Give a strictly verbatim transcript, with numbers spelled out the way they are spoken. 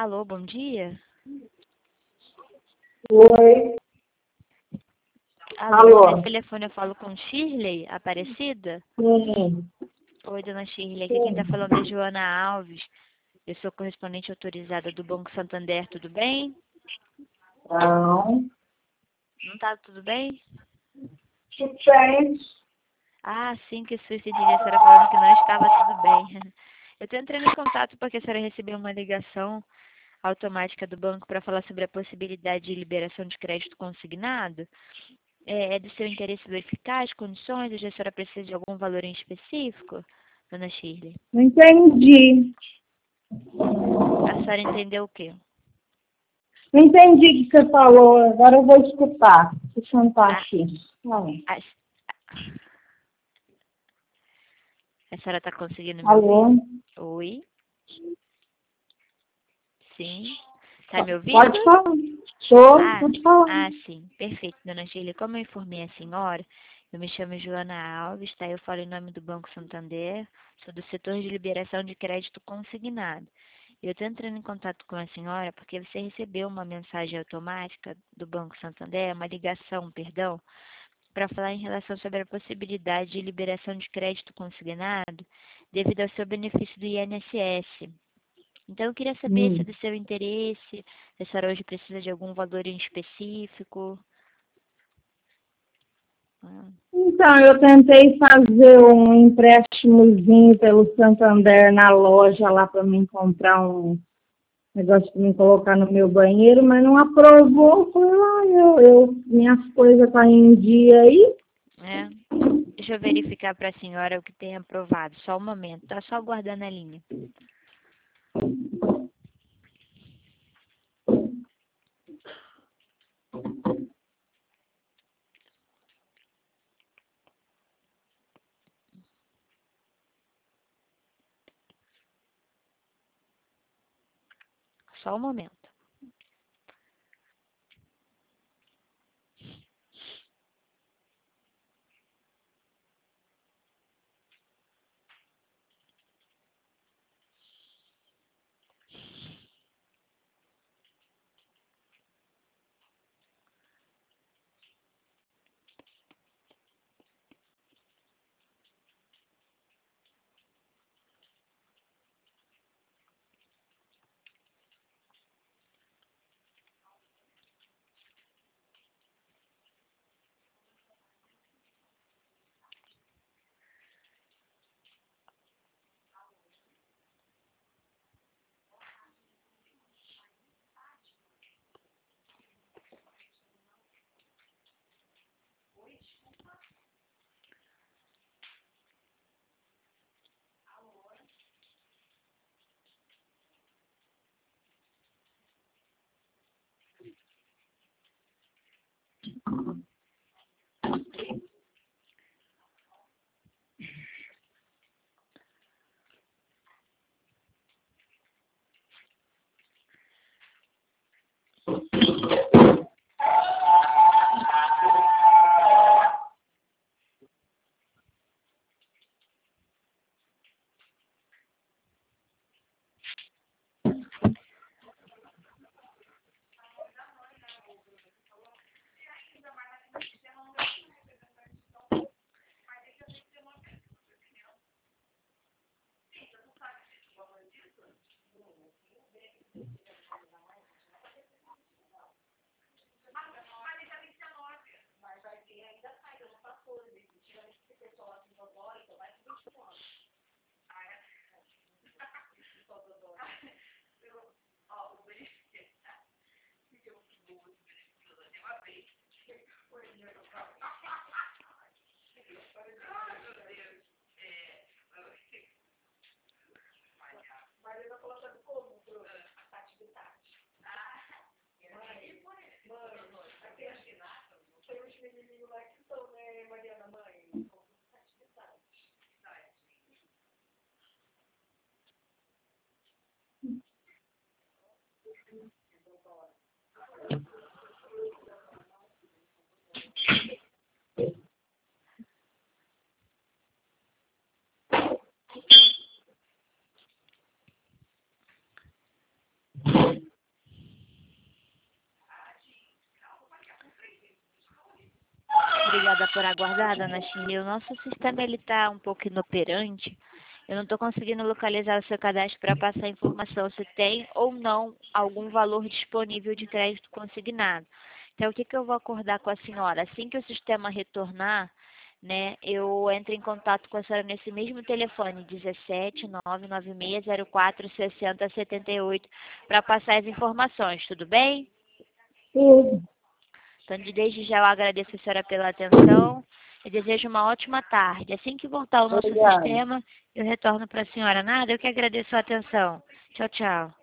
Alô, bom dia. Oi. Alô, Alô. nesse telefone eu falo com Shirley Aparecida? Sim. Oi, dona Shirley, aqui quem está Sim. falando é Joana Alves. Eu sou correspondente autorizada do Banco Santander, tudo bem? Não. Não tá tudo bem? Tudo bem. Ah, sim, que susto, entendi a senhora falando que não estava tudo bem. Eu estou entrando em contato porque a senhora recebeu uma ligação automática do banco para falar sobre a possibilidade de liberação de crédito consignado. É, é do seu interesse verificar as condições ou a senhora precisa de algum valor em específico, dona Shirley? Não entendi. A senhora entendeu o quê? Não entendi o que você falou. Agora eu vou escutar. Deixa eu sentar Ah, aqui. Não. a, a senhora está conseguindo me ouvir? Alô? Oi? Sim? Está me ouvindo? Pode falar. Tô, Ah, pode falar. ah, sim. Perfeito, dona Shirley. Como eu informei a senhora, eu me chamo Joana Alves, tá? Eu falo em nome do Banco Santander, sou do setor de liberação de crédito consignado. Eu estou entrando em contato com a senhora porque você recebeu uma mensagem automática do Banco Santander, uma ligação, perdão, para falar em relação sobre a possibilidade de liberação de crédito consignado devido ao seu benefício do I N S S. Então, eu queria saber se é Hum. do seu interesse, se a senhora hoje precisa de algum valor em específico. Ah, Então, eu tentei fazer um empréstimozinho pelo Santander na loja lá para mim comprar um negócio para me colocar no meu banheiro, mas não aprovou. Falei, ah, eu, eu, minhas coisas estão em dia aí. é. Deixa eu verificar para a senhora o que tem aprovado. Só um momento, tá só aguardando a linha. Só um momento. obrigada por aguardar, dona Shirley. O nosso sistema está um pouco inoperante. Eu não estou conseguindo localizar o seu cadastro para passar a informação se tem ou não algum valor disponível de crédito consignado. Então, o que, que eu vou acordar com a senhora? Assim que o sistema retornar, né, eu entro em contato com a senhora nesse mesmo telefone, dezessete, nove nove seis, zero quatro, sessenta, setenta e oito, para passar as informações, tudo bem? Tudo. Então, de- desde já eu agradeço a senhora pela atenção e desejo uma ótima tarde. Assim que voltar ao nosso Obrigada. sistema, eu retorno para a senhora. Nada, eu que agradeço a atenção. Tchau, tchau.